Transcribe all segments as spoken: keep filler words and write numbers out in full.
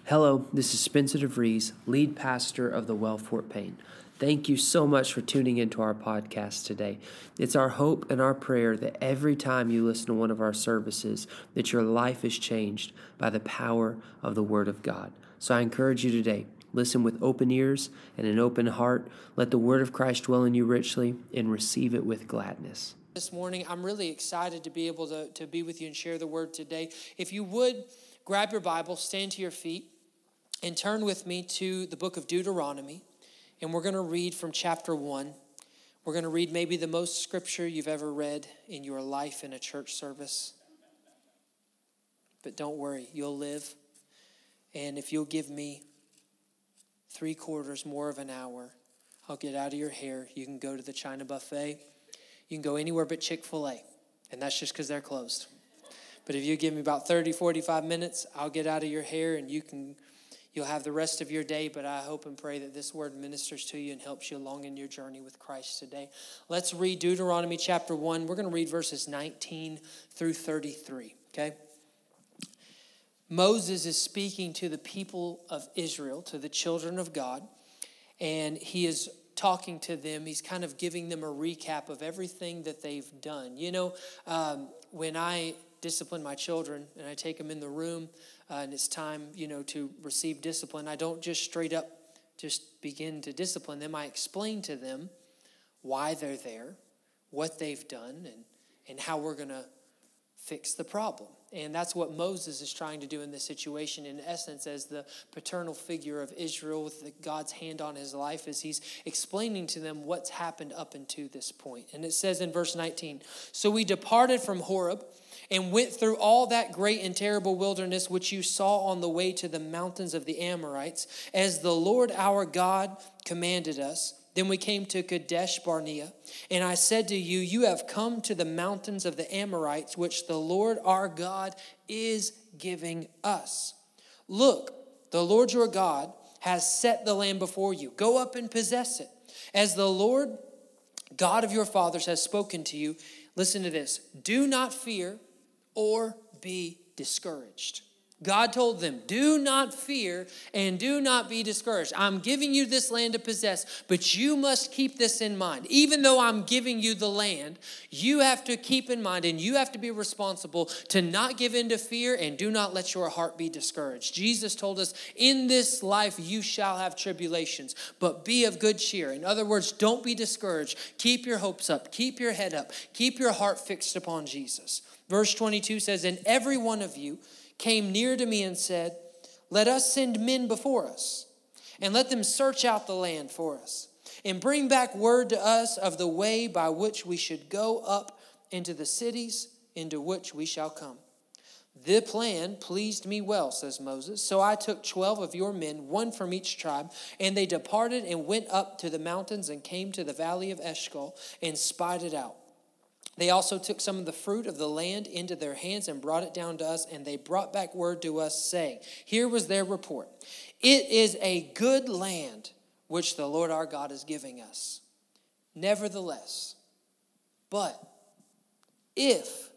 Hello, this is Spencer DeVries, lead pastor of the Well Fort Payne. Thank you so much for tuning into our podcast today. It's our hope and our prayer that every time you listen to one of our services, that your life is changed by the power of the Word of God. So I encourage you today, listen with open ears and an open heart. Let the Word of Christ dwell in you richly and receive it with gladness. This morning, I'm really excited to be able to, to be with you and share the Word today. If you would, grab your Bible, stand to your feet, and turn with me to the book of Deuteronomy. And we're going to read from chapter one. We're going to read maybe the most scripture you've ever read in your life in a church service. But don't worry, you'll live. And if you'll give me three quarters more of an hour, I'll get out of your hair. You can go to the China buffet. You can go anywhere but Chick-fil-A. And that's just because they're closed. But if you give me about thirty, forty-five minutes, I'll get out of your hair and you can... You'll have the rest of your day, but I hope and pray that this word ministers to you and helps you along in your journey with Christ today. Let's read Deuteronomy chapter one. We're going to read verses nineteen through thirty-three, okay? Moses is speaking to the people of Israel, to the children of God, and he is talking to them. He's kind of giving them a recap of everything that they've done. You know, um, when I discipline my children and I take them in the room, Uh, and it's time, you know, to receive discipline, I don't just straight up just begin to discipline them. I explain to them why they're there, what they've done, and, and how we're going to fix the problem. And that's what Moses is trying to do in this situation. In essence, as the paternal figure of Israel with the, God's hand on his life, as he's explaining to them what's happened up until this point. And it says in verse nineteen, "So we departed from Horeb and went through all that great and terrible wilderness which you saw on the way to the mountains of the Amorites, as the Lord our God commanded us. Then we came to Kadesh Barnea, and I said to you, you have come to the mountains of the Amorites, which the Lord our God is giving us. Look, the Lord your God has set the land before you. Go up and possess it. As the Lord God of your fathers has spoken to you," listen to this, "do not fear or be discouraged." God told them, do not fear and do not be discouraged. I'm giving you this land to possess, but you must keep this in mind. Even though I'm giving you the land, you have to keep in mind and you have to be responsible to not give in to fear and do not let your heart be discouraged. Jesus told us, in this life you shall have tribulations, but be of good cheer. In other words, don't be discouraged. Keep your hopes up. Keep your head up. Keep your heart fixed upon Jesus. Verse twenty-two says, "And every one of you came near to me and said, let us send men before us, and let them search out the land for us, and bring back word to us of the way by which we should go up into the cities into which we shall come. The plan pleased me well," says Moses. "So I took twelve of your men, one from each tribe, and they departed and went up to the mountains and came to the valley of Eshcol and spied it out. They also took some of the fruit of the land into their hands and brought it down to us, and they brought back word to us, saying," here was their report, "it is a good land which the Lord our God is giving us. Nevertheless, but if,"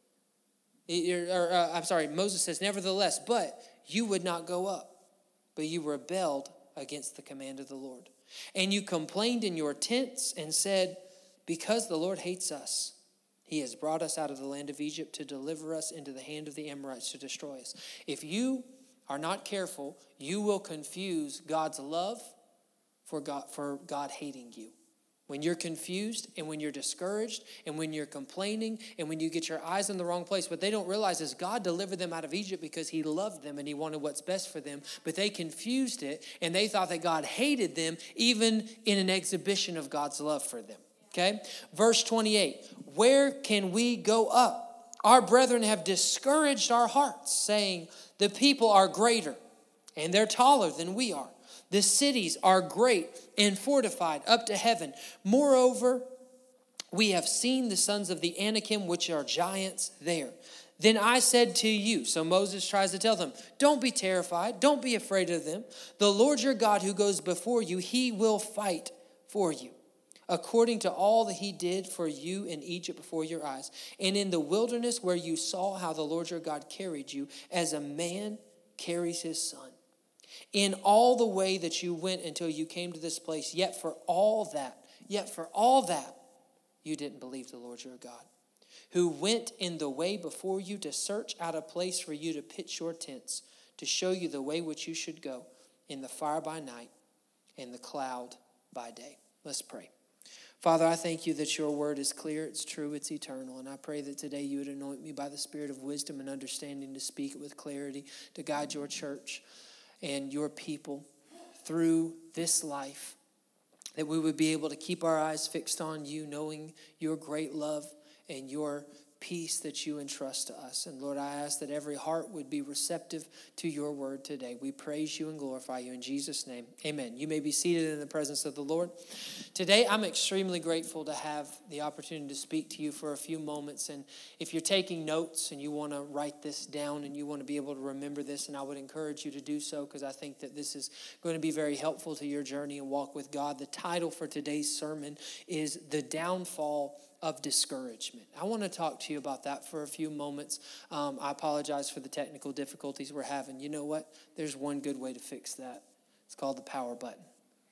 or, uh, I'm sorry, Moses says, "Nevertheless, but you would not go up, but you rebelled against the command of the Lord. And you complained in your tents and said, because the Lord hates us, he has brought us out of the land of Egypt to deliver us into the hand of the Amorites to destroy us. If you are not careful, you will confuse God's love for God, for God hating you." When you're confused and when you're discouraged and when you're complaining and when you get your eyes in the wrong place, what they don't realize is God delivered them out of Egypt because he loved them and he wanted what's best for them. But they confused it and they thought that God hated them, even in an exhibition of God's love for them. Okay, verse twenty-eight, "Where can we go up? Our brethren have discouraged our hearts, saying, the people are greater and they're taller than we are. The cities are great and fortified up to heaven. Moreover, we have seen the sons of the Anakim, which are giants there. Then I said to you," so Moses tries to tell them, "don't be terrified, don't be afraid of them. The Lord your God who goes before you, he will fight for you, according to all that he did for you in Egypt before your eyes, and in the wilderness where you saw how the Lord your God carried you as a man carries his son." in all the way that you went until you came to this place, yet for all that, yet for all that, you didn't believe the Lord your God, who went in the way before you to search out a place for you to pitch your tents, to show you the way which you should go, in the fire by night and the cloud by day. Let's pray. Father, I thank you that your word is clear, it's true, it's eternal. And I pray that today you would anoint me by the spirit of wisdom and understanding to speak it with clarity, to guide your church and your people through this life, that we would be able to keep our eyes fixed on you, knowing your great love and your peace that you entrust to us. And Lord, I ask that every heart would be receptive to your word today. We praise you and glorify you in Jesus' name. Amen. You may be seated in the presence of the Lord. Today, I'm extremely grateful to have the opportunity to speak to you for a few moments. And if you're taking notes and you want to write this down and you want to be able to remember this, and I would encourage you to do so, because I think that this is going to be very helpful to your journey and walk with God. The title for today's sermon is The Downfall of Discouragement. I want to talk to you about that for a few moments. Um, I apologize for the technical difficulties we're having. You know what? There's one good way to fix that. It's called the power button.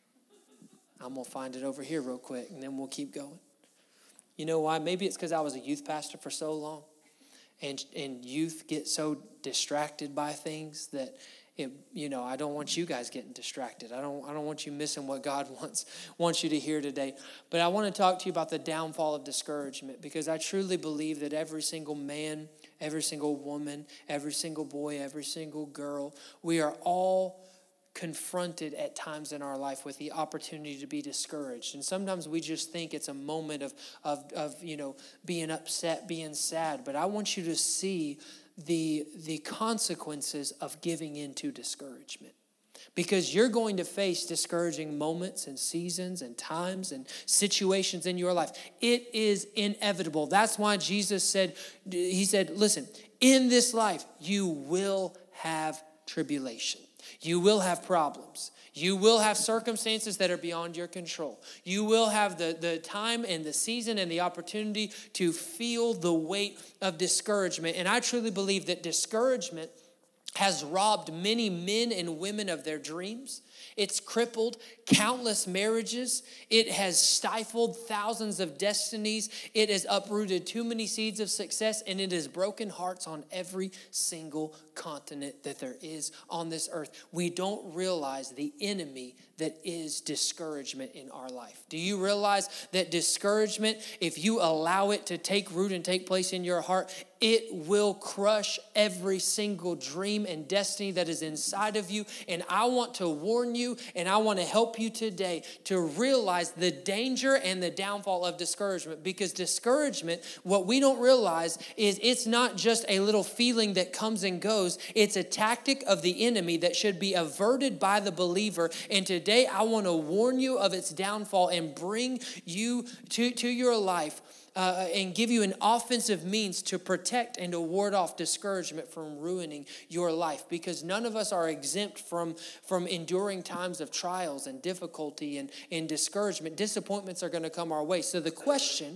I'm going to find it over here real quick, and then we'll keep going. You know why? Maybe it's because I was a youth pastor for so long, and, and youth get so distracted by things that It, you know, I don't want you guys getting distracted. I don't I don't want you missing what God wants wants you to hear today. But I want to talk to you about the downfall of discouragement, because I truly believe that every single man, every single woman, every single boy, every single girl, we are all confronted at times in our life with the opportunity to be discouraged. And sometimes we just think it's a moment of of of, you know, being upset, being sad. But I want you to see the the consequences of giving into discouragement, because you're going to face discouraging moments and seasons and times and situations in your life. It is inevitable. That's why Jesus said, he said, listen, in this life, you will have tribulation. You will have problems. You will have circumstances that are beyond your control. You will have the, the time and the season and the opportunity to feel the weight of discouragement. And I truly believe that discouragement has robbed many men and women of their dreams. It's crippled countless marriages. It has stifled thousands of destinies. It has uprooted too many seeds of success, and it has broken hearts on every single continent that there is on this earth. We don't realize the enemy that is discouragement in our life. Do you realize that discouragement, if you allow it to take root and take place in your heart, it will crush every single dream and destiny that is inside of you? And I want to warn you, and I want to help you today to realize the danger and the downfall of discouragement. Because discouragement, what we don't realize is it's not just a little feeling that comes and goes. It's a tactic of the enemy that should be averted by the believer. And today I want to warn you of its downfall and bring you to, to your life Uh, and give you an offensive means to protect and to ward off discouragement from ruining your life. Because none of us are exempt from, from enduring times of trials and difficulty and, and discouragement. Disappointments are going to come our way. So the question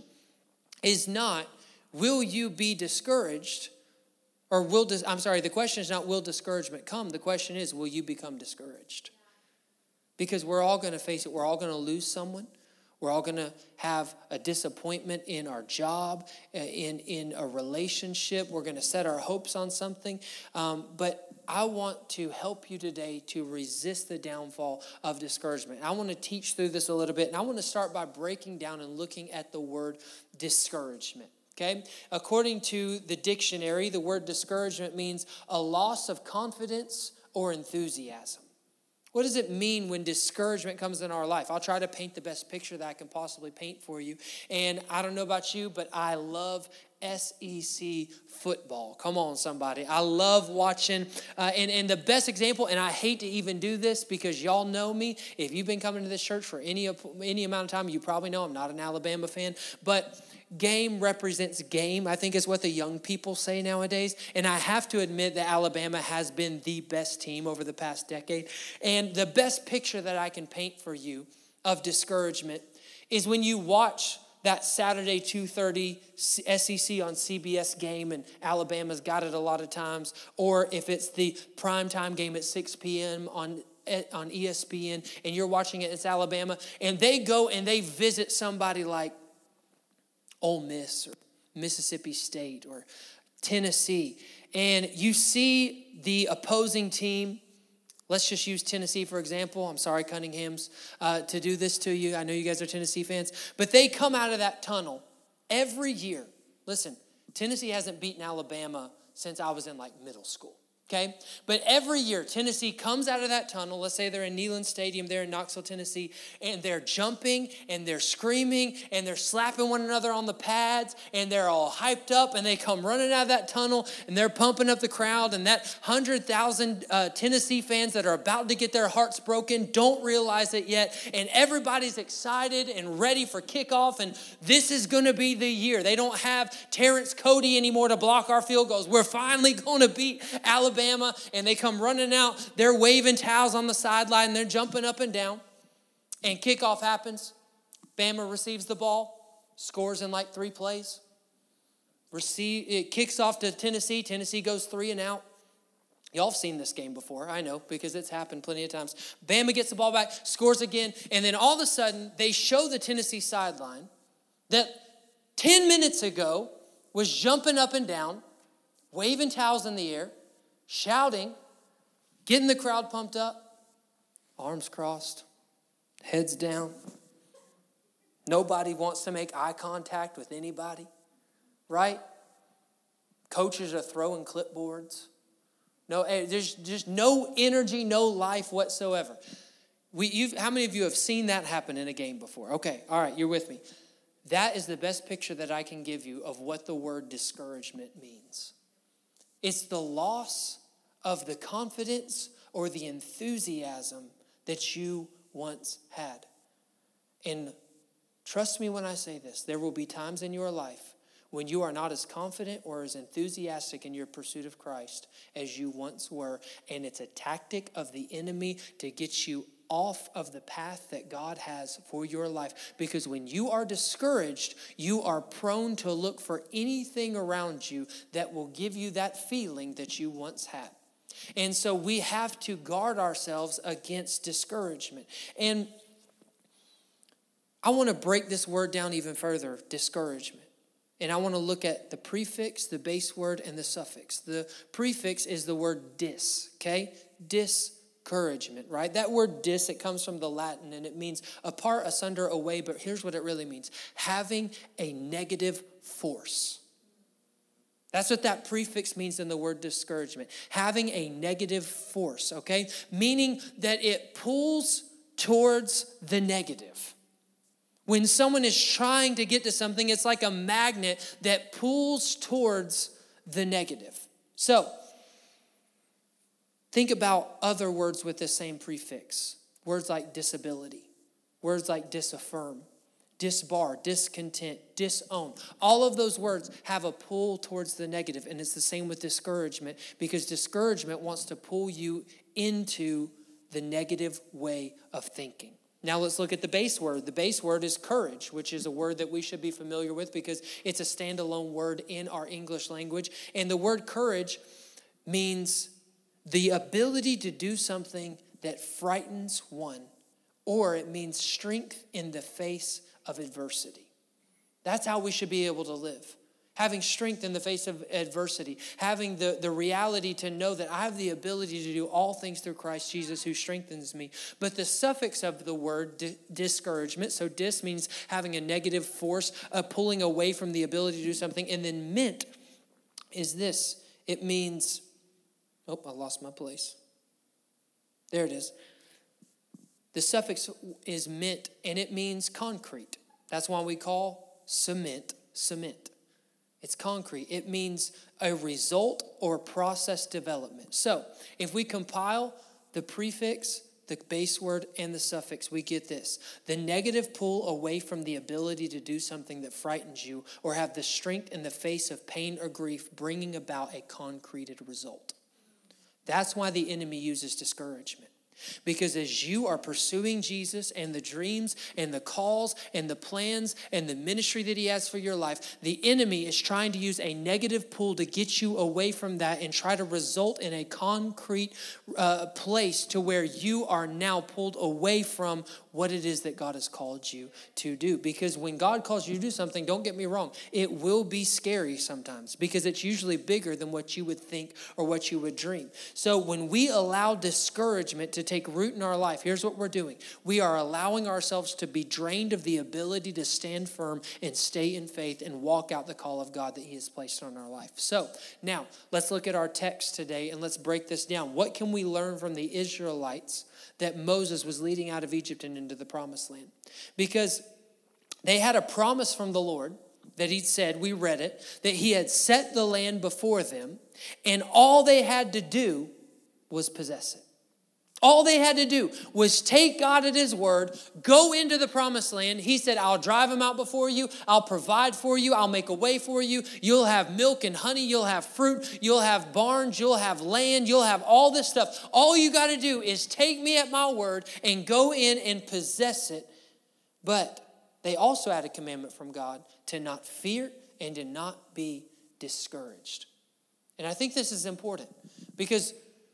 is not, will you be discouraged? Or will, dis- I'm sorry, the question is not, will discouragement come? The question is, will you become discouraged? Because we're all going to face it. We're all going to lose someone. We're all going to have a disappointment in our job, in, in a relationship. We're going to set our hopes on something. Um, but I want to help you today to resist the downfall of discouragement. I want to teach through this a little bit. And I want to start by breaking down and looking at the word discouragement. Okay? According to the dictionary, the word discouragement means a loss of confidence or enthusiasm. What does it mean when discouragement comes in our life? I'll try to paint the best picture that I can possibly paint for you. And I don't know about you, but I love S E C football. Come on, somebody. I love watching. Uh, and, and the best example, and I hate to even do this because y'all know me. If you've been coming to this church for any, any amount of time, you probably know I'm not an Alabama fan. But game represents game, I think is what the young people say nowadays. And I have to admit that Alabama has been the best team over the past decade. And the best picture that I can paint for you of discouragement is when you watch that Saturday two thirty S E C on C B S game, and Alabama's got it a lot of times, or if it's the primetime game at six p.m. on on E S P N, and you're watching it, it's Alabama, and they go and they visit somebody like Ole Miss or Mississippi State or Tennessee, and you see the opposing team. Let's just use Tennessee, for example. I'm sorry, Cunningham's, uh, to do this to you. I know you guys are Tennessee fans. But they come out of that tunnel every year. Listen, Tennessee hasn't beaten Alabama since I was in like middle school. Okay? But every year, Tennessee comes out of that tunnel. Let's say they're in Neyland Stadium there in Knoxville, Tennessee, and they're jumping and they're screaming and they're slapping one another on the pads and they're all hyped up, and they come running out of that tunnel and they're pumping up the crowd, and that one hundred thousand uh, Tennessee fans that are about to get their hearts broken don't realize it yet, and everybody's excited and ready for kickoff, and this is going to be the year. They don't have Terrence Cody anymore to block our field goals. We're finally going to beat Alabama. Alabama, and they come running out. They're waving towels on the sideline. They're jumping up and down. And kickoff happens. Bama receives the ball, scores in like three plays. Receive, it kicks off to Tennessee. Tennessee goes three and out. Y'all have seen this game before, I know, because it's happened plenty of times. Bama gets the ball back, scores again, and then all of a sudden, they show the Tennessee sideline that ten minutes ago was jumping up and down, waving towels in the air, shouting, getting the crowd pumped up, arms crossed, heads down. Nobody wants to make eye contact with anybody, right? Coaches are throwing clipboards. No, there's just no energy, no life whatsoever. We, you've, how many of you have seen that happen in a game before? Okay, all right, you're with me. That is the best picture that I can give you of what the word discouragement means. It's the loss of the confidence or the enthusiasm that you once had. And trust me when I say this, there will be times in your life when you are not as confident or as enthusiastic in your pursuit of Christ as you once were. And it's a tactic of the enemy to get you off of the path that God has for your life. Because when you are discouraged, you are prone to look for anything around you that will give you that feeling that you once had. And so we have to guard ourselves against discouragement. And I want to break this word down even further, discouragement. And I want to look at the prefix, the base word, and the suffix. The prefix is the word dis, okay? Dis. Discouragement, right? That word dis, it comes from the Latin, and it means apart, asunder, away, but here's what it really means. Having a negative force. That's what that prefix means in the word discouragement. Having a negative force, okay? Meaning that it pulls towards the negative. When someone is trying to get to something, it's like a magnet that pulls towards the negative. So, think about other words with the same prefix. Words like disability, words like disaffirm, disbar, discontent, disown. All of those words have a pull towards the negative, and it's the same with discouragement, because discouragement wants to pull you into the negative way of thinking. Now let's look at the base word. The base word is courage, which is a word that we should be familiar with because it's a standalone word in our English language. And the word courage means the ability to do something that frightens one, or it means strength in the face of adversity. That's how we should be able to live. Having strength in the face of adversity. Having the, the reality to know that I have the ability to do all things through Christ Jesus who strengthens me. But the suffix of the word di- discouragement, so dis means having a negative force, uh, pulling away from the ability to do something. And then ment is this. It means... Oh, I lost my place. There it is. The suffix is ment, and it means concrete. That's why we call cement cement. It's concrete. It means a result or process development. So if we compile the prefix, the base word, and the suffix, we get this. The negative pull away from the ability to do something that frightens you or have the strength in the face of pain or grief, bringing about a concreted result. That's why the enemy uses discouragement. Because as you are pursuing Jesus and the dreams and the calls and the plans and the ministry that he has for your life, the enemy is trying to use a negative pull to get you away from that and try to result in a concrete uh, place to where you are now pulled away from what it is that God has called you to do. Because when God calls you to do something, don't get me wrong, it will be scary sometimes because it's usually bigger than what you would think or what you would dream. So when we allow discouragement to take root in our life, here's what we're doing. We are allowing ourselves to be drained of the ability to stand firm and stay in faith and walk out the call of God that he has placed on our life. So now let's look at our text today and let's break this down. What can we learn from the Israelites that Moses was leading out of Egypt and into the promised land? Because they had a promise from the Lord that he'd said, we read it, that he had set the land before them, and all they had to do was possess it. All they had to do was take God at his word, go into the promised land. He said, I'll drive them out before you. I'll provide for you. I'll make a way for you. You'll have milk and honey. You'll have fruit. You'll have barns. You'll have land. You'll have all this stuff. All you got to do is take me at my word and go in and possess it. But they also had a commandment from God to not fear and to not be discouraged. And I think this is important because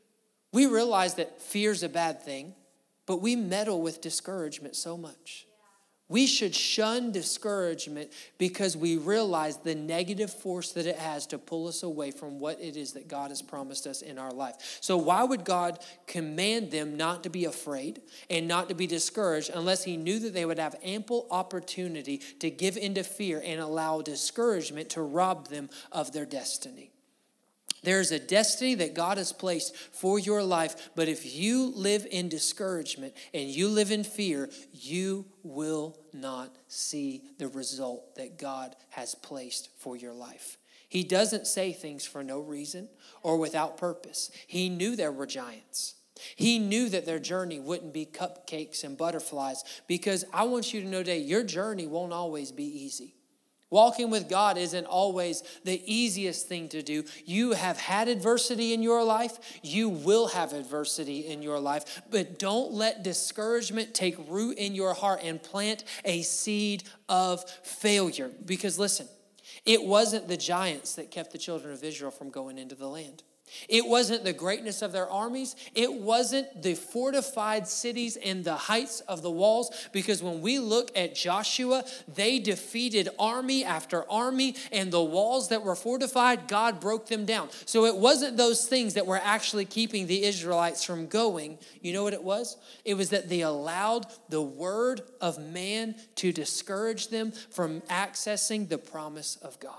we realize that fear is a bad thing, but we meddle with discouragement so much. We should shun discouragement because we realize the negative force that it has to pull us away from what it is that God has promised us in our life. So why would God command them not to be afraid and not to be discouraged unless he knew that they would have ample opportunity to give into fear and allow discouragement to rob them of their destiny? There's a destiny that God has placed for your life, but if you live in discouragement and you live in fear, you will not see the result that God has placed for your life. He doesn't say things for no reason or without purpose. He knew there were giants. He knew that their journey wouldn't be cupcakes and butterflies, because I want you to know today, your journey won't always be easy. Walking with God isn't always the easiest thing to do. You have had adversity in your life. You will have adversity in your life. But don't let discouragement take root in your heart and plant a seed of failure. Because listen, it wasn't the giants that kept the children of Israel from going into the land. It wasn't the greatness of their armies. It wasn't the fortified cities and the heights of the walls. Because when we look at Joshua, they defeated army after army, and the walls that were fortified, God broke them down. So it wasn't those things that were actually keeping the Israelites from going. You know what it was? It was that they allowed the word of man to discourage them from accessing the promise of God.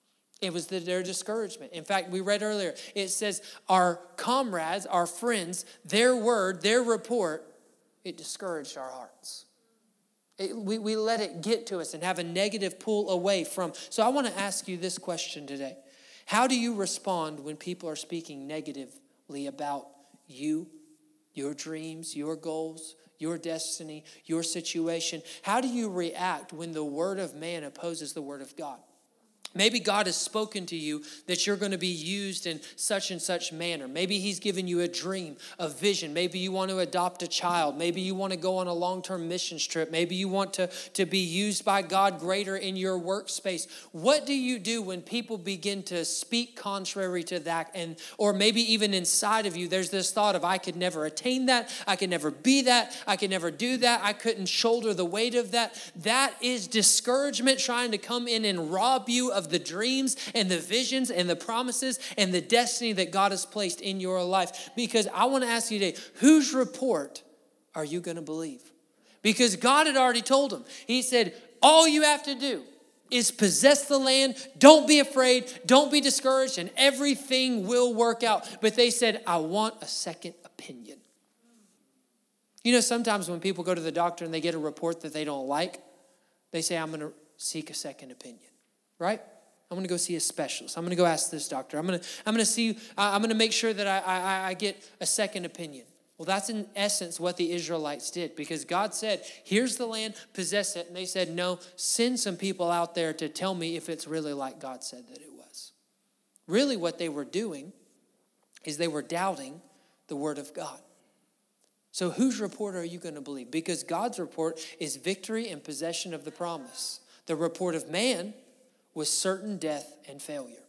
It was the, their discouragement. In fact, we read earlier, it says our comrades, our friends, their word, their report, it discouraged our hearts. It, we, we let it get to us and have a negative pull away from. So I want to ask you this question today. How do you respond when people are speaking negatively about you, your dreams, your goals, your destiny, your situation? How do you react when the word of man opposes the word of God? Maybe God has spoken to you that you're going to be used in such and such manner. Maybe he's given you a dream, a vision. Maybe you want to adopt a child. Maybe you want to go on a long-term missions trip. Maybe you want to, to be used by God greater in your workspace. What do you do when people begin to speak contrary to that? And or maybe even inside of you, there's this thought of, I could never attain that. I could never be that. I could never do that. I couldn't shoulder the weight of that. That is discouragement trying to come in and rob you of the dreams and the visions and the promises and the destiny that God has placed in your life. Because I want to ask you today, whose report are you going to believe? Because God had already told them. He said, all you have to do is possess the land. Don't be afraid. Don't be discouraged, and everything will work out. But they said, I want a second opinion. You know, sometimes when people go to the doctor and they get a report that they don't like, they say, I'm going to seek a second opinion. Right? I'm going to go see a specialist. I'm going to go ask this doctor. I'm going to, I'm going to see, I'm going to make sure that I, I, I get a second opinion. Well, that's in essence what the Israelites did, because God said, here's the land, possess it. And they said, no, send some people out there to tell me if it's really like God said that it was. Really what they were doing is they were doubting the word of God. So whose report are you going to believe? Because God's report is victory and possession of the promise. The report of man was certain death and failure.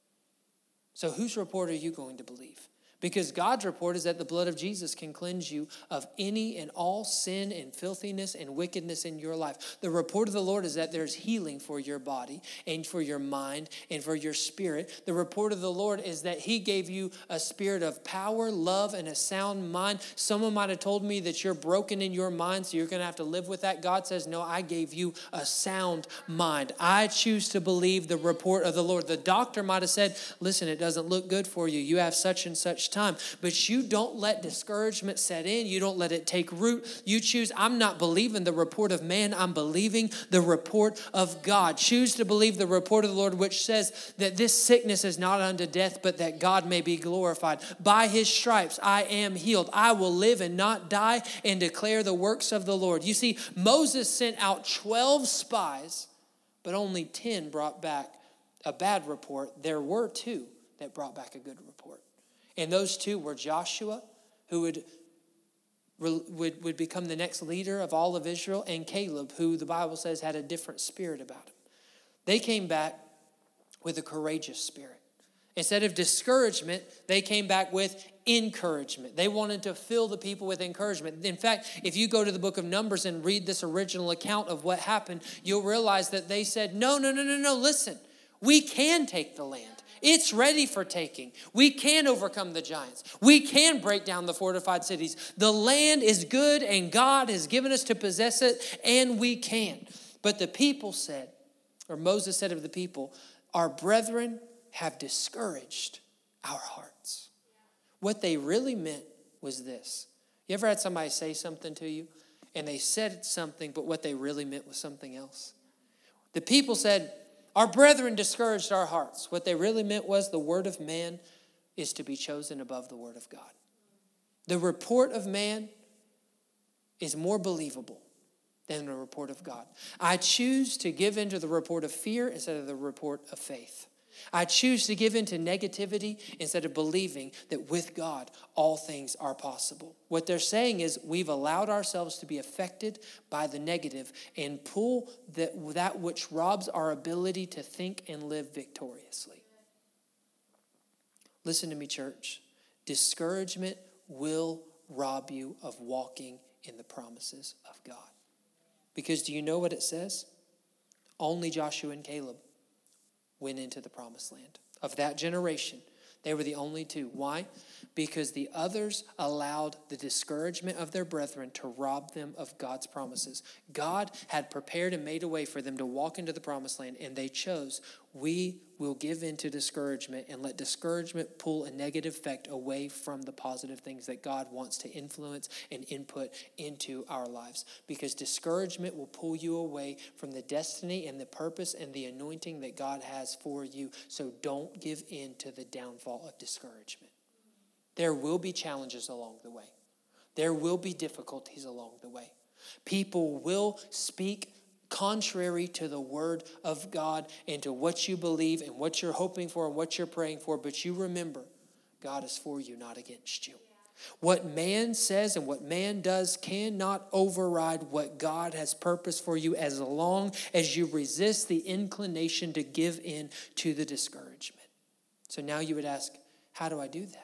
So whose report are you going to believe? Because God's report is that the blood of Jesus can cleanse you of any and all sin and filthiness and wickedness in your life. The report of the Lord is that there's healing for your body and for your mind and for your spirit. The report of the Lord is that he gave you a spirit of power, love, and a sound mind. Someone might have told me that you're broken in your mind, so you're going to have to live with that. God says, no, I gave you a sound mind. I choose to believe the report of the Lord. The doctor might have said, listen, it doesn't look good for you. You have such and such time. But you don't let discouragement set in. You don't let it take root. You choose, I'm not believing the report of man. I'm believing the report of God. Choose to believe the report of the Lord, which says that this sickness is not unto death, but that God may be glorified. By his stripes I am healed. I will live and not die and declare the works of the Lord. You see, Moses sent out twelve spies, but only ten brought back a bad report. There were two that brought back a good report. And those two were Joshua, who would, would, would become the next leader of all of Israel, and Caleb, who the Bible says had a different spirit about him. They came back with a courageous spirit. Instead of discouragement, they came back with encouragement. They wanted to fill the people with encouragement. In fact, if you go to the book of Numbers and read this original account of what happened, you'll realize that they said, no, no, no, no, no, listen, we can take the land. It's ready for taking. We can overcome the giants. We can break down the fortified cities. The land is good and God has given us to possess it, and we can. But the people said, or Moses said of the people, our brethren have discouraged our hearts. What they really meant was this. You ever had somebody say something to you and they said something, but what they really meant was something else? The people said, our brethren discouraged our hearts. What they really meant was the word of man is to be chosen above the word of God. The report of man is more believable than the report of God. I choose to give into the report of fear instead of the report of faith. I choose to give into negativity instead of believing that with God, all things are possible. What they're saying is we've allowed ourselves to be affected by the negative and pull that, that which robs our ability to think and live victoriously. Listen to me, church. Discouragement will rob you of walking in the promises of God. Because do you know what it says? Only Joshua and Caleb went into the promised land. Of that generation, they were the only two. Why? Because the others allowed the discouragement of their brethren to rob them of God's promises. God had prepared and made a way for them to walk into the promised land, and they chose, we will give in to discouragement and let discouragement pull a negative effect away from the positive things that God wants to influence and input into our lives. Because discouragement will pull you away from the destiny and the purpose and the anointing that God has for you. So don't give in to the downfall of discouragement. There will be challenges along the way. There will be difficulties along the way. People will speak contrary to the word of God and to what you believe and what you're hoping for and what you're praying for. But you remember, God is for you, not against you. What man says and what man does cannot override what God has purposed for you as long as you resist the inclination to give in to the discouragement. So now you would ask, how do I do that?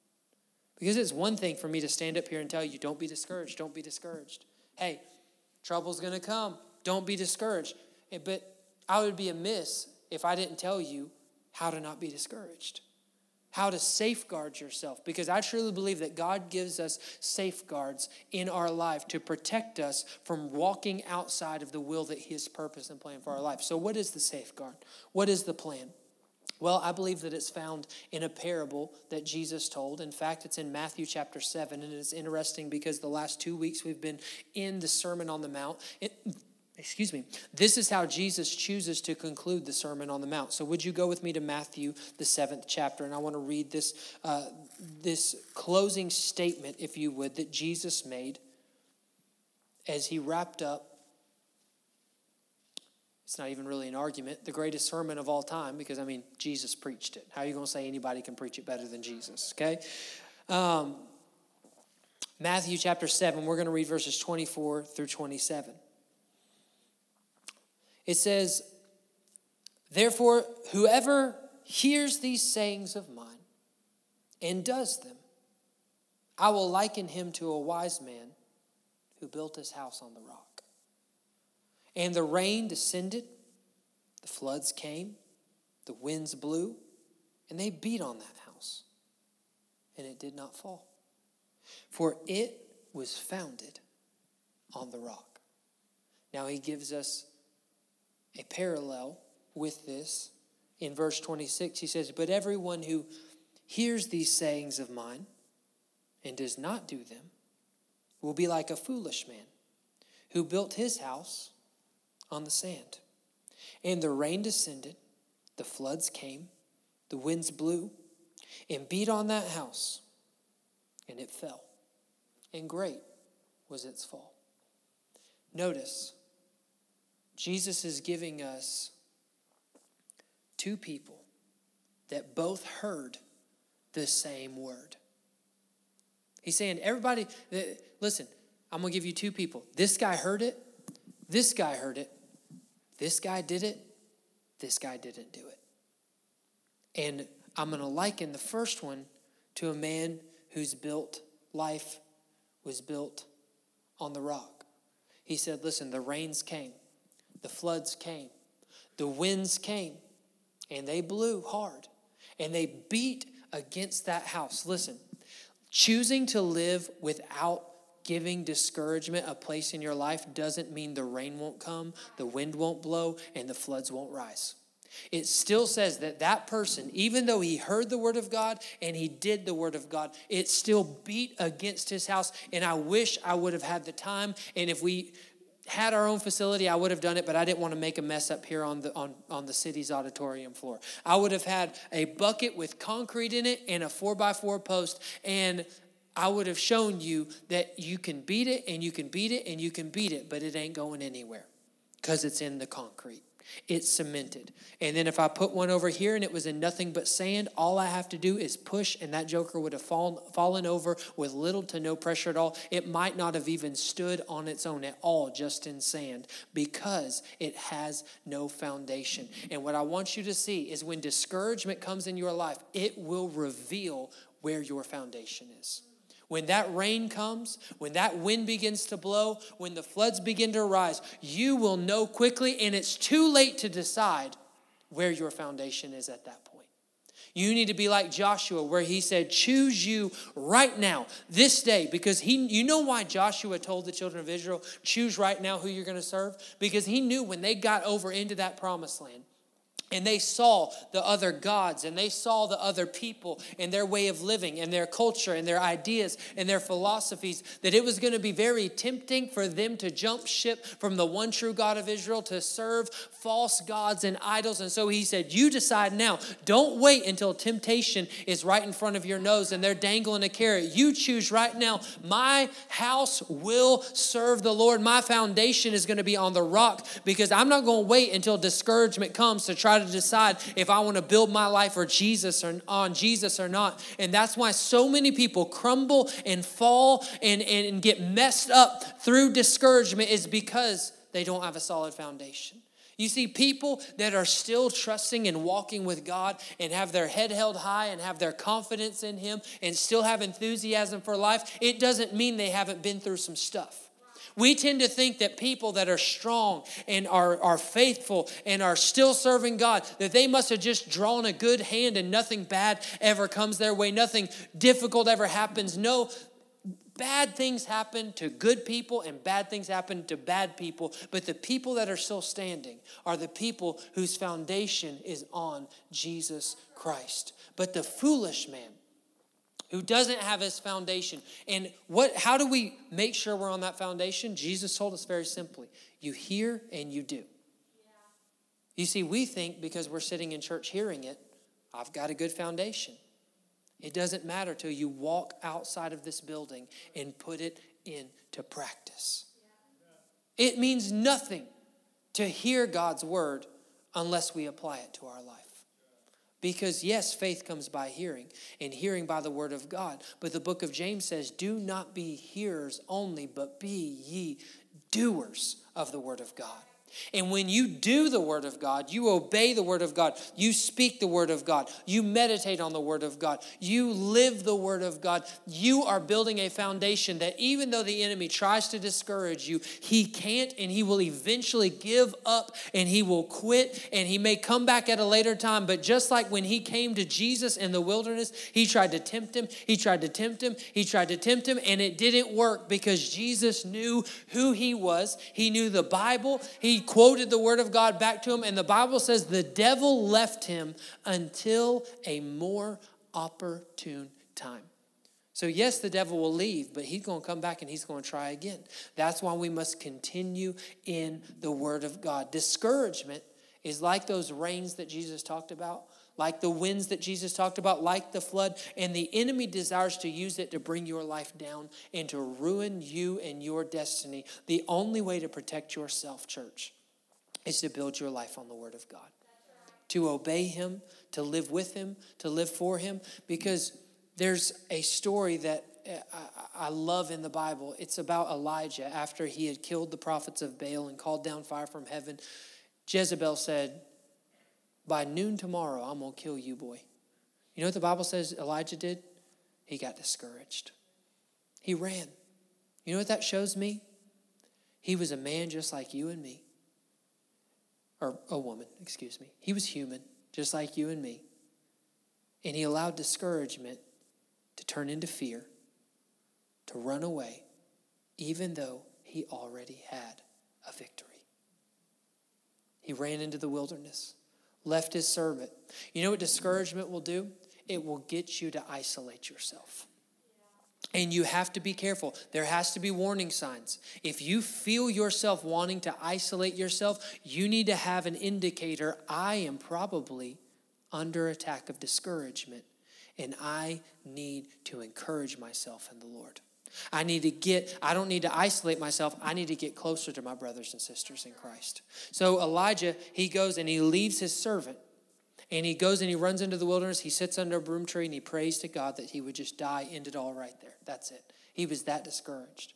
Because it's one thing for me to stand up here and tell you, don't be discouraged, don't be discouraged. Hey, trouble's going to come. Don't be discouraged. But I would be amiss if I didn't tell you how to not be discouraged, how to safeguard yourself. Because I truly believe that God gives us safeguards in our life to protect us from walking outside of the will that he has purposed and planned for our life. So what is the safeguard? What is the plan? Well, I believe that it's found in a parable that Jesus told. In fact, it's in Matthew chapter seven, and it's interesting because the last two weeks we've been in the Sermon on the Mount. It, excuse me. This is how Jesus chooses to conclude the Sermon on the Mount. So would you go with me to Matthew, the seventh chapter, and I want to read this, uh, this closing statement, if you would, that Jesus made as he wrapped up. It's not even really an argument. The greatest sermon of all time, because, I mean, Jesus preached it. How are you going to say anybody can preach it better than Jesus, okay? Um, Matthew chapter seven, we're going to read verses twenty-four through twenty-seven. It says, therefore, whoever hears these sayings of mine and does them, I will liken him to a wise man who built his house on the rock. And the rain descended, the floods came, the winds blew, and they beat on that house, and it did not fall, for it was founded on the rock. Now he gives us a parallel with this. In verse twenty-six, he says, but everyone who hears these sayings of mine and does not do them will be like a foolish man who built his house on the sand. And the rain descended, the floods came, the winds blew and beat on that house, and it fell. And great was its fall. Notice, Jesus is giving us two people that both heard the same word. He's saying, everybody, listen, I'm going to give you two people. This guy heard it. This guy heard it. This guy did it. This guy didn't do it. And I'm going to liken the first one to a man whose built life was built on the rock. He said, listen, the rains came. The floods came. The winds came. And they blew hard. And they beat against that house. Listen, choosing to live without giving discouragement a place in your life doesn't mean the rain won't come, the wind won't blow, and the floods won't rise. It still says that that person, even though he heard the word of God and he did the word of God, it still beat against his house. And I wish I would have had the time. And if we had our own facility, I would have done it, but I didn't want to make a mess up here on the on, on the city's auditorium floor. I would have had a bucket with concrete in it and a four by four post, and I would have shown you that you can beat it and you can beat it and you can beat it, but it ain't going anywhere because it's in the concrete. It's cemented. And then if I put one over here and it was in nothing but sand, all I have to do is push and that joker would have fallen, fallen over with little to no pressure at all. It might not have even stood on its own at all, just in sand, because it has no foundation. And what I want you to see is when discouragement comes in your life, it will reveal where your foundation is. When that rain comes, when that wind begins to blow, when the floods begin to rise, you will know quickly, and it's too late to decide where your foundation is at that point. You need to be like Joshua, where he said, choose you right now, this day, because he, you know why Joshua told the children of Israel, choose right now who you're going to serve? Because he knew when they got over into that promised land, and they saw the other gods, and they saw the other people and their way of living and their culture and their ideas and their philosophies, that it was going to be very tempting for them to jump ship from the one true God of Israel to serve false gods and idols. And so he said, you decide now. Don't wait until temptation is right in front of your nose and they're dangling a carrot. You choose right now. My house will serve the Lord. My foundation is going to be on the rock, because I'm not going to wait until discouragement comes to try to decide if I want to build my life or Jesus or on Jesus or not. And that's why so many people crumble and fall and, and, and get messed up through discouragement, is because they don't have a solid foundation. You see, people that are still trusting and walking with God and have their head held high and have their confidence in Him and still have enthusiasm for life, it doesn't mean they haven't been through some stuff. We tend to think that people that are strong and are, are faithful and are still serving God, that they must have just drawn a good hand and nothing bad ever comes their way. Nothing difficult ever happens. No, bad things happen to good people and bad things happen to bad people. But the people that are still standing are the people whose foundation is on Jesus Christ. But the foolish man, who doesn't have his foundation. And what? How do we make sure we're on that foundation? Jesus told us very simply, you hear and you do. Yeah. You see, we think because we're sitting in church hearing it, I've got a good foundation. It doesn't matter till you walk outside of this building and put it into practice. Yeah. It means nothing to hear God's word unless we apply it to our life. Because yes, faith comes by hearing, and hearing by the word of God. But the book of James says, do not be hearers only, but be ye doers of the word of God. And when you do the word of God, you obey the word of God, you speak the word of God, you meditate on the word of God, you live the word of God, you are building a foundation that even though the enemy tries to discourage you, he can't, and he will eventually give up and he will quit, and he may come back at a later time. But just like when he came to Jesus in the wilderness, he tried to tempt him, he tried to tempt him, he tried to tempt him, and it didn't work because Jesus knew who he was. He knew the Bible. He quoted the word of God back to him, and the Bible says the devil left him until a more opportune time. So yes, the devil will leave, but he's going to come back and he's going to try again. That's why we must continue in the word of God. Discouragement is like those rains that Jesus talked about, like the winds that Jesus talked about, like the flood, and the enemy desires to use it to bring your life down and to ruin you and your destiny. The only way to protect yourself, church, is to build your life on the word of God, to obey him, to live with him, to live for him. Because there's a story that I love in the Bible. It's about Elijah after he had killed the prophets of Baal and called down fire from heaven. Jezebel said, by noon tomorrow, I'm going to kill you, boy. You know what the Bible says Elijah did? He got discouraged. He ran. You know what that shows me? He was a man just like you and me. Or a woman, excuse me. He was human, just like you and me. And he allowed discouragement to turn into fear, to run away, even though he already had a victory. He ran into the wilderness, left his servant. You know what discouragement will do? It will get you to isolate yourself. And you have to be careful. There has to be warning signs. If you feel yourself wanting to isolate yourself, you need to have an indicator. I am probably under attack of discouragement, and I need to encourage myself in the Lord. I need to get, I don't need to isolate myself. I need to get closer to my brothers and sisters in Christ. So Elijah, he goes and he leaves his servant. And he goes and he runs into the wilderness. He sits under a broom tree and he prays to God that he would just die, end it all right there. That's it. He was that discouraged.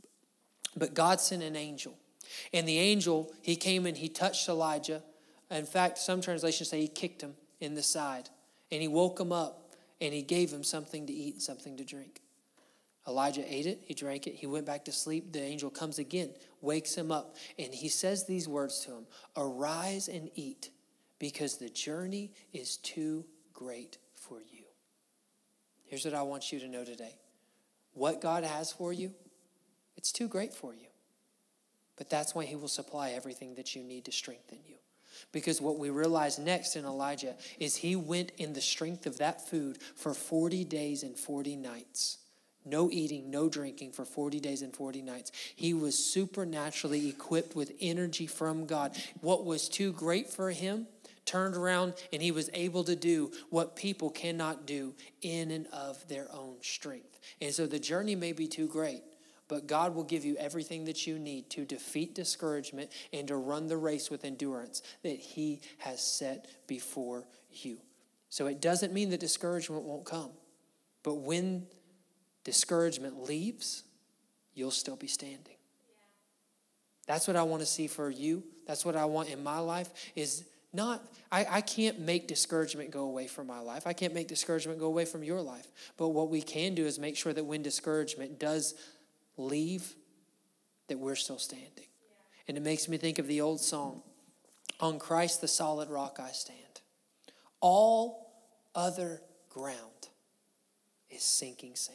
But God sent an angel. And the angel, he came and he touched Elijah. In fact, some translations say he kicked him in the side. And he woke him up and he gave him something to eat and something to drink. Elijah ate it, he drank it, he went back to sleep. The angel comes again, wakes him up, and he says these words to him, arise and eat, because the journey is too great for you. Here's what I want you to know today. What God has for you, it's too great for you. But that's why he will supply everything that you need to strengthen you. Because what we realize next in Elijah is he went in the strength of that food for forty days and forty nights. No eating, no drinking for forty days and forty nights. He was supernaturally equipped with energy from God. What was too great for him turned around and he was able to do what people cannot do in and of their own strength. And so the journey may be too great, but God will give you everything that you need to defeat discouragement and to run the race with endurance that he has set before you. So it doesn't mean that discouragement won't come, but when discouragement leaves, you'll still be standing. That's what I want to see for you. That's what I want in my life is not, I, I can't make discouragement go away from my life. I can't make discouragement go away from your life. But what we can do is make sure that when discouragement does leave, that we're still standing. And it makes me think of the old song, on Christ the solid rock I stand. All other ground is sinking sand.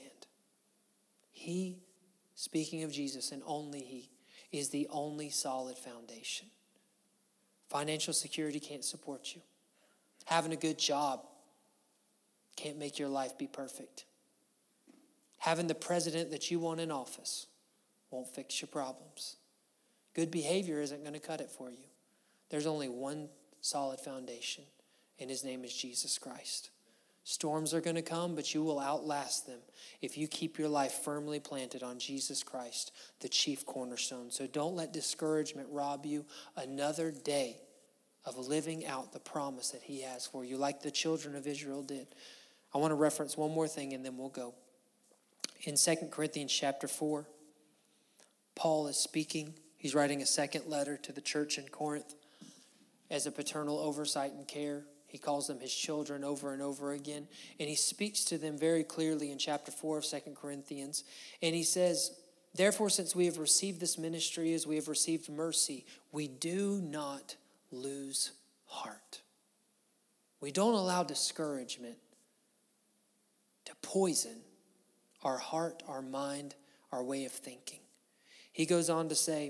He, speaking of Jesus, and only he, is the only solid foundation. Financial security can't support you. Having a good job can't make your life be perfect. Having the president that you want in office won't fix your problems. Good behavior isn't going to cut it for you. There's only one solid foundation, and his name is Jesus Christ. Storms are going to come, but you will outlast them if you keep your life firmly planted on Jesus Christ, the chief cornerstone. So don't let discouragement rob you another day of living out the promise that he has for you, like the children of Israel did. I want to reference one more thing and then we'll go. In Second Corinthians chapter four, Paul is speaking. He's writing a second letter to the church in Corinth as a paternal oversight and care. He calls them his children over and over again. And he speaks to them very clearly in chapter four of Second Corinthians. And he says, therefore, since we have received this ministry as we have received mercy, we do not lose heart. We don't allow discouragement to poison our heart, our mind, our way of thinking. He goes on to say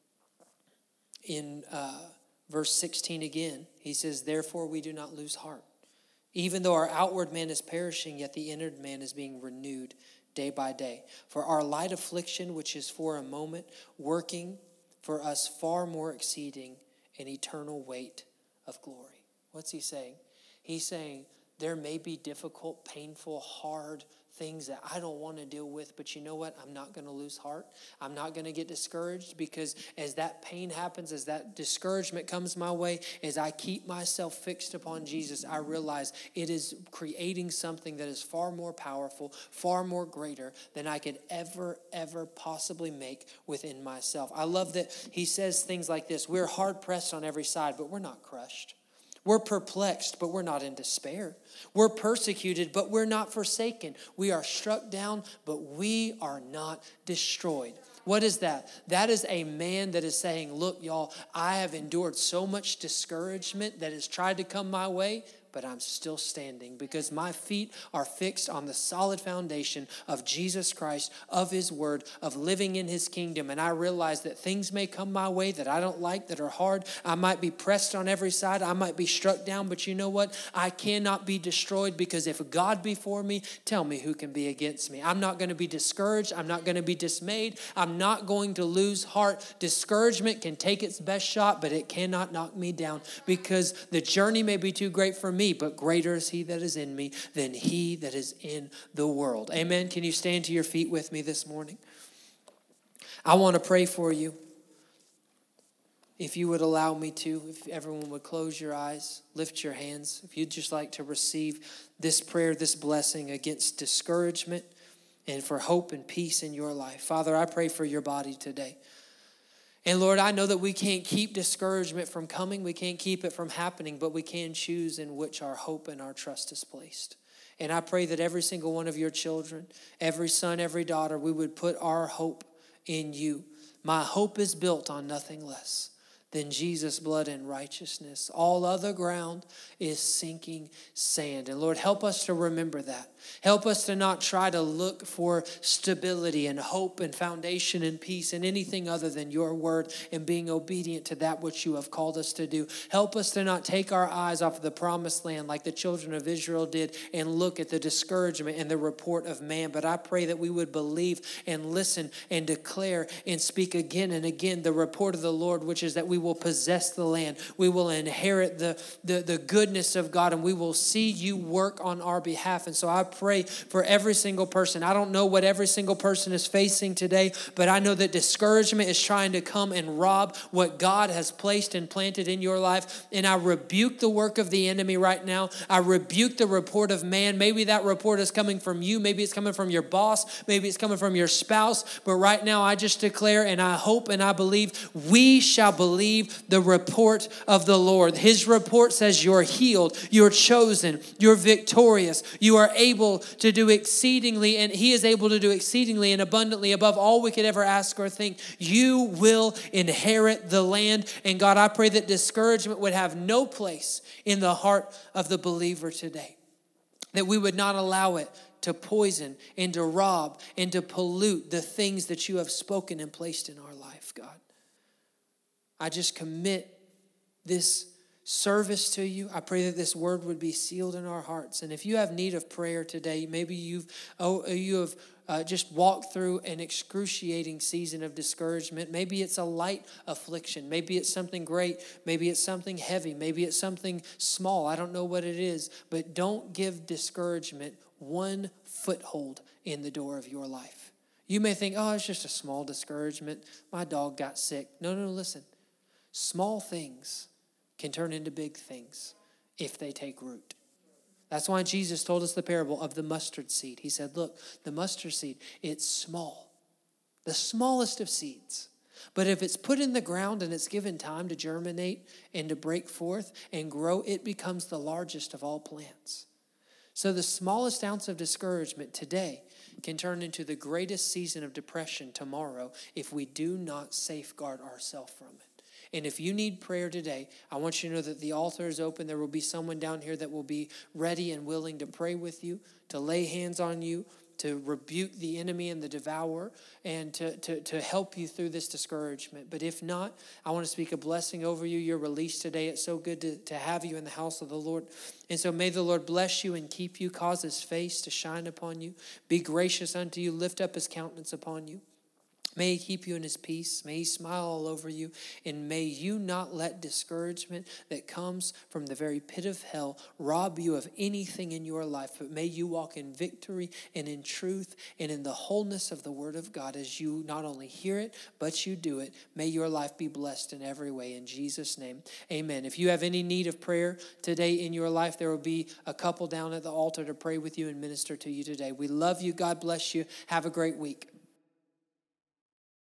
in uh, verse sixteen again, he says, therefore we do not lose heart. Even though our outward man is perishing, yet the inward man is being renewed day by day. For our light affliction, which is for a moment, working for us far more exceeding an eternal weight of glory. What's he saying? He's saying there may be difficult, painful, hard things that I don't want to deal with, but you know what? I'm not going to lose heart. I'm not going to get discouraged, because as that pain happens, as that discouragement comes my way, as I keep myself fixed upon Jesus, I realize it is creating something that is far more powerful, far more greater than I could ever, ever possibly make within myself. I love that he says things like this: we're hard pressed on every side, but we're not crushed. We're perplexed, but we're not in despair. We're persecuted, but we're not forsaken. We are struck down, but we are not destroyed. What is that? That is a man that is saying, look, y'all, I have endured so much discouragement that has tried to come my way, but I'm still standing because my feet are fixed on the solid foundation of Jesus Christ, of his word, of living in his kingdom. And I realize that things may come my way that I don't like, that are hard. I might be pressed on every side. I might be struck down, but you know what? I cannot be destroyed, because if God be for me, tell me who can be against me. I'm not going to be discouraged. I'm not going to be dismayed. I'm not going to lose heart. Discouragement can take its best shot, but it cannot knock me down, because the journey may be too great for me, but greater is he that is in me than he that is in the world. Amen. Can you stand to your feet with me this morning? I want to pray for you. If you would allow me to, if everyone would close your eyes, lift your hands. If you'd just like to receive this prayer, this blessing against discouragement and for hope and peace in your life. Father, I pray for your body today. And Lord, I know that we can't keep discouragement from coming. We can't keep it from happening, but we can choose in which our hope and our trust is placed. And I pray that every single one of your children, every son, every daughter, we would put our hope in you. My hope is built on nothing less than Jesus' blood and righteousness. All other ground is sinking sand. And Lord, help us to remember that. Help us to not try to look for stability and hope and foundation and peace in anything other than your word and being obedient to that which you have called us to do. Help us to not take our eyes off of the promised land like the children of Israel did and look at the discouragement and the report of man. But I pray that we would believe and listen and declare and speak again and again the report of the Lord, which is that we will possess the land. We will inherit the, the, the goodness of God, and we will see you work on our behalf. And so I pray for every single person. I don't know what every single person is facing today, but I know that discouragement is trying to come and rob what God has placed and planted in your life. And I rebuke the work of the enemy right now. I rebuke the report of man. Maybe that report is coming from you. Maybe it's coming from your boss. Maybe it's coming from your spouse. But right now I just declare, and I hope and I believe, we shall believe the report of the Lord. His report says you're healed, you're chosen, you're victorious, you are able to do exceedingly, and he is able to do exceedingly and abundantly above all we could ever ask or think. You will inherit the land. And God, I pray that discouragement would have no place in the heart of the believer today. That we would not allow it to poison and to rob and to pollute the things that you have spoken and placed in our life, God. I just commit this service to you. I pray that this word would be sealed in our hearts. And if you have need of prayer today, maybe you've oh, you have uh, just walked through an excruciating season of discouragement. Maybe it's a light affliction. Maybe it's something great. Maybe it's something heavy. Maybe it's something small. I don't know what it is. But don't give discouragement one foothold in the door of your life. You may think, oh, it's just a small discouragement. My dog got sick. No, no, listen. Small things can turn into big things if they take root. That's why Jesus told us the parable of the mustard seed. He said, look, the mustard seed, it's small, the smallest of seeds. But if it's put in the ground and it's given time to germinate and to break forth and grow, it becomes the largest of all plants. So the smallest ounce of discouragement today can turn into the greatest season of depression tomorrow if we do not safeguard ourselves from it. And if you need prayer today, I want you to know that the altar is open. There will be someone down here that will be ready and willing to pray with you, to lay hands on you, to rebuke the enemy and the devourer, and to, to, to help you through this discouragement. But if not, I want to speak a blessing over you. You're released today. It's so good to, to have you in the house of the Lord. And so may the Lord bless you and keep you, cause his face to shine upon you, be gracious unto you, lift up his countenance upon you. May he keep you in his peace. May he smile all over you. And may you not let discouragement that comes from the very pit of hell rob you of anything in your life. But may you walk in victory and in truth and in the wholeness of the word of God as you not only hear it, but you do it. May your life be blessed in every way. In Jesus' name, amen. If you have any need of prayer today in your life, there will be a couple down at the altar to pray with you and minister to you today. We love you. God bless you. Have a great week.